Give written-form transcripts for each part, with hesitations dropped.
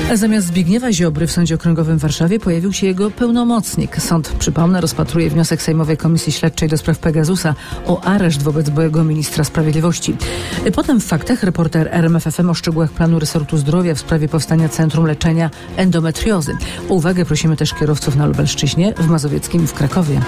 Zamiast Zbigniewa Ziobry w Sądzie Okręgowym w Warszawie pojawił się jego pełnomocnik. Sąd, przypomnę, rozpatruje wniosek Sejmowej Komisji Śledczej do spraw Pegasusa o areszt wobec byłego ministra sprawiedliwości. Potem w faktach reporter RMFFM o szczegółach planu resortu zdrowia w sprawie powstania Centrum Leczenia Endometriozy. O uwagę prosimy też kierowców na Lubelszczyźnie, w Mazowieckim i w Krakowie.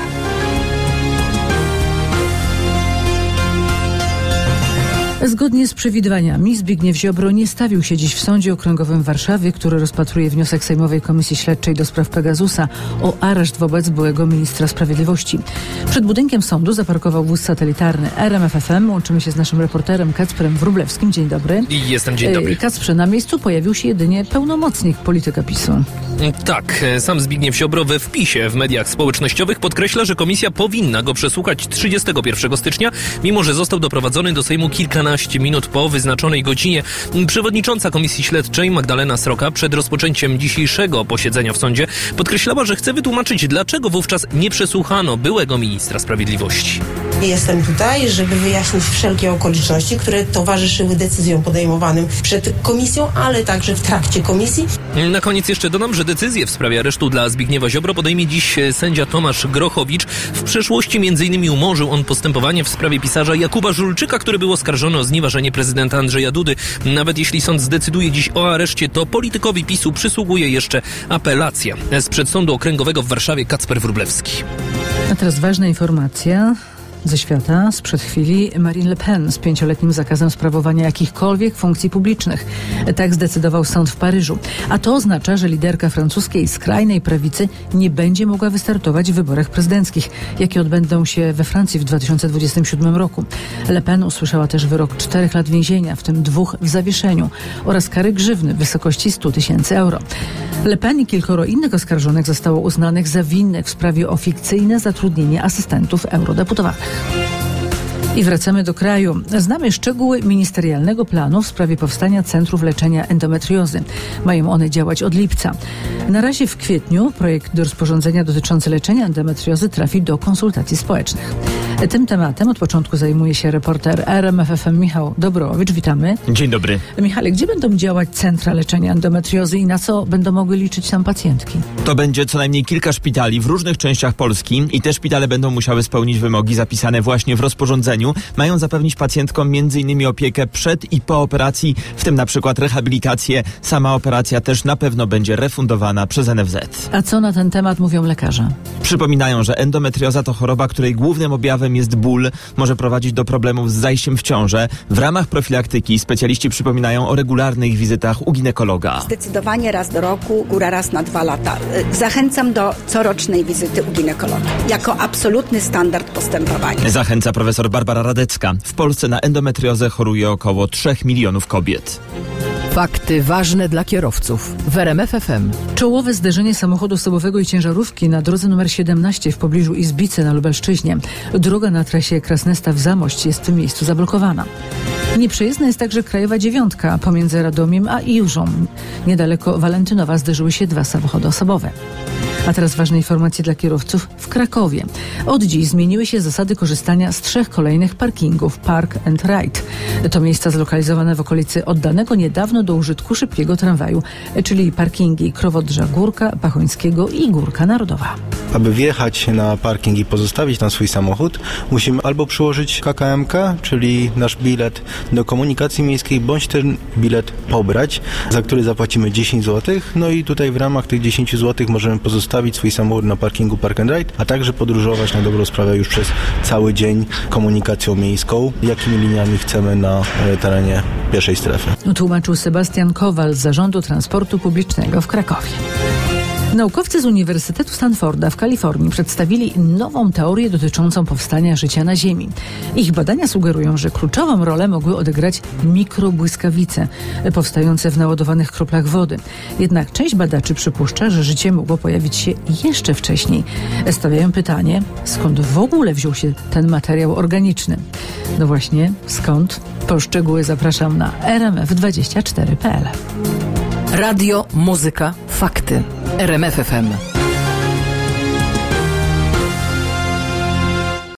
Zgodnie z przewidywaniami Zbigniew Ziobro nie stawił się dziś w Sądzie Okręgowym w Warszawie, który rozpatruje wniosek Sejmowej Komisji Śledczej do spraw Pegasusa o areszt wobec byłego ministra sprawiedliwości. Przed budynkiem sądu zaparkował wóz satelitarny RMFFM. Łączymy się z naszym reporterem Kacprem Wróblewskim. Dzień dobry. Dzień dobry. Kacprze, na miejscu pojawił się jedynie pełnomocnik polityka PiS-u. Tak, sam Zbigniew Ziobro we wpisie w mediach społecznościowych podkreśla, że komisja powinna go przesłuchać 31 stycznia, mimo że został doprowadzony do Sejmu kilkanaście minut po wyznaczonej godzinie. Przewodnicząca Komisji Śledczej Magdalena Sroka przed rozpoczęciem dzisiejszego posiedzenia w sądzie podkreślała, że chce wytłumaczyć, dlaczego wówczas nie przesłuchano byłego ministra sprawiedliwości. Jestem tutaj, żeby wyjaśnić wszelkie okoliczności, które towarzyszyły decyzjom podejmowanym przed komisją, ale także w trakcie komisji. Na koniec jeszcze dodam, że decyzję w sprawie aresztu dla Zbigniewa Ziobro podejmie dziś sędzia Tomasz Grochowicz. W przeszłości m.in. umorzył on postępowanie w sprawie pisarza Jakuba Żulczyka, który był oskarżony o znieważenie prezydenta Andrzeja Dudy. Nawet jeśli sąd zdecyduje dziś o areszcie, to politykowi PiS-u przysługuje jeszcze apelacja. Sprzed Sądu Okręgowego w Warszawie Kacper Wróblewski. A teraz ważna informacja ze świata. Sprzed chwili Marine Le Pen z 5-letnim zakazem sprawowania jakichkolwiek funkcji publicznych. Tak zdecydował sąd w Paryżu. A to oznacza, że liderka francuskiej skrajnej prawicy nie będzie mogła wystartować w wyborach prezydenckich, jakie odbędą się we Francji w 2027 roku. Le Pen usłyszała też wyrok 4 lat więzienia, w tym 2 w zawieszeniu, oraz kary grzywny w wysokości 100 000 euro. Le Pen i kilkoro innych oskarżonych zostało uznanych za winnych w sprawie o fikcyjne zatrudnienie asystentów eurodeputowanych. I wracamy do kraju. Znamy szczegóły ministerialnego planu w sprawie powstania Centrów Leczenia Endometriozy. Mają one działać od lipca. Na razie w kwietniu projekt do rozporządzenia dotyczący leczenia endometriozy trafi do konsultacji społecznych. Tym tematem od początku zajmuje się reporter RMFFM Michał Dobrowicz. Witamy. Dzień dobry. Michale, gdzie będą działać centra leczenia endometriozy i na co będą mogły liczyć tam pacjentki? To będzie co najmniej kilka szpitali w różnych częściach Polski i te szpitale będą musiały spełnić wymogi zapisane właśnie w rozporządzeniu. Mają zapewnić pacjentkom m.in. opiekę przed i po operacji, w tym na przykład rehabilitację. Sama operacja też na pewno będzie refundowana przez NFZ. A co na ten temat mówią lekarze? Przypominają, że endometrioza to choroba, której głównym objawem jest ból. Może prowadzić do problemów z zajściem w ciążę. W ramach profilaktyki specjaliści przypominają o regularnych wizytach u ginekologa. Zdecydowanie raz do roku, góra raz na 2 lata. Zachęcam do corocznej wizyty u ginekologa. Jako absolutny standard postępowania. Zachęca profesor Barbara Radecka. W Polsce na endometriozę choruje około 3 milionów kobiet. Fakty ważne dla kierowców w RMF FM. Czołowe zderzenie samochodu osobowego i ciężarówki na drodze nr 17 w pobliżu Izbicy na Lubelszczyźnie. Droga na trasie Krasnestaw-Zamość jest w tym miejscu zablokowana. Nieprzejezdna jest także krajowa 9 pomiędzy Radomiem a Jużą. Niedaleko Walentynowa zderzyły się 2 samochody osobowe. A teraz ważne informacje dla kierowców w Krakowie. Od dziś zmieniły się zasady korzystania z 3 kolejnych parkingów Park and Ride. To miejsca zlokalizowane w okolicy oddanego niedawno do użytku szybkiego tramwaju, czyli parkingi Krowodrza Górka, Pachońskiego i Górka Narodowa. Aby wjechać na parking i pozostawić tam swój samochód, musimy albo przyłożyć KKMK, czyli nasz bilet do komunikacji miejskiej, bądź ten bilet pobrać, za który zapłacimy 10 zł. No i tutaj w ramach tych 10 zł możemy pozostawić swój samochód na parkingu Park and Ride, a także podróżować na dobrą sprawę już przez cały dzień komunikacją miejską, jakimi liniami chcemy na terenie pierwszej strefy. Tłumaczył Sebastian Kowal z Zarządu Transportu Publicznego w Krakowie. Naukowcy z Uniwersytetu Stanforda w Kalifornii przedstawili nową teorię dotyczącą powstania życia na Ziemi. Ich badania sugerują, że kluczową rolę mogły odegrać mikrobłyskawice powstające w naładowanych kroplach wody. Jednak część badaczy przypuszcza, że życie mogło pojawić się jeszcze wcześniej. Stawiają pytanie, skąd w ogóle wziął się ten materiał organiczny? No właśnie, skąd? Po szczegóły zapraszam na rmf24.pl. Radio, muzyka, fakty. RMF FM.